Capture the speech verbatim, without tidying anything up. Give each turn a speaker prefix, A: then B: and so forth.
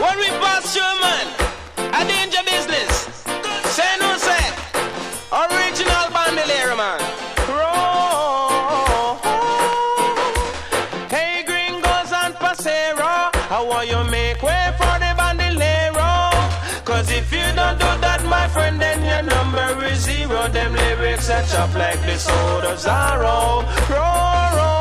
A: When we pass through, man, a danger business. Say no, say. Original bandolero, man. Roll. Hey, gringos and pasero, how want you make way for the bandolero? Cause if you don't do that, my friend, then your number is zero. Them lyrics are chopped like the sword of Zorro. Roll, roll.